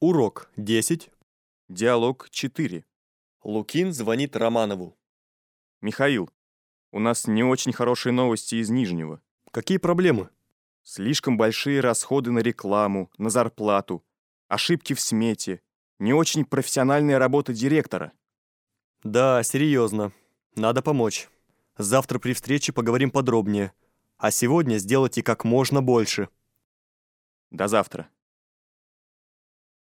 Урок 10. Диалог 4. Лукин звонит Романову. Михаил, у нас не очень хорошие новости из Нижнего. Какие проблемы? Слишком большие расходы на рекламу, на зарплату, ошибки в смете, не очень профессиональная работа директора. Да, серьезно. Надо помочь. Завтра при встрече поговорим подробнее. А сегодня сделайте как можно больше. До завтра.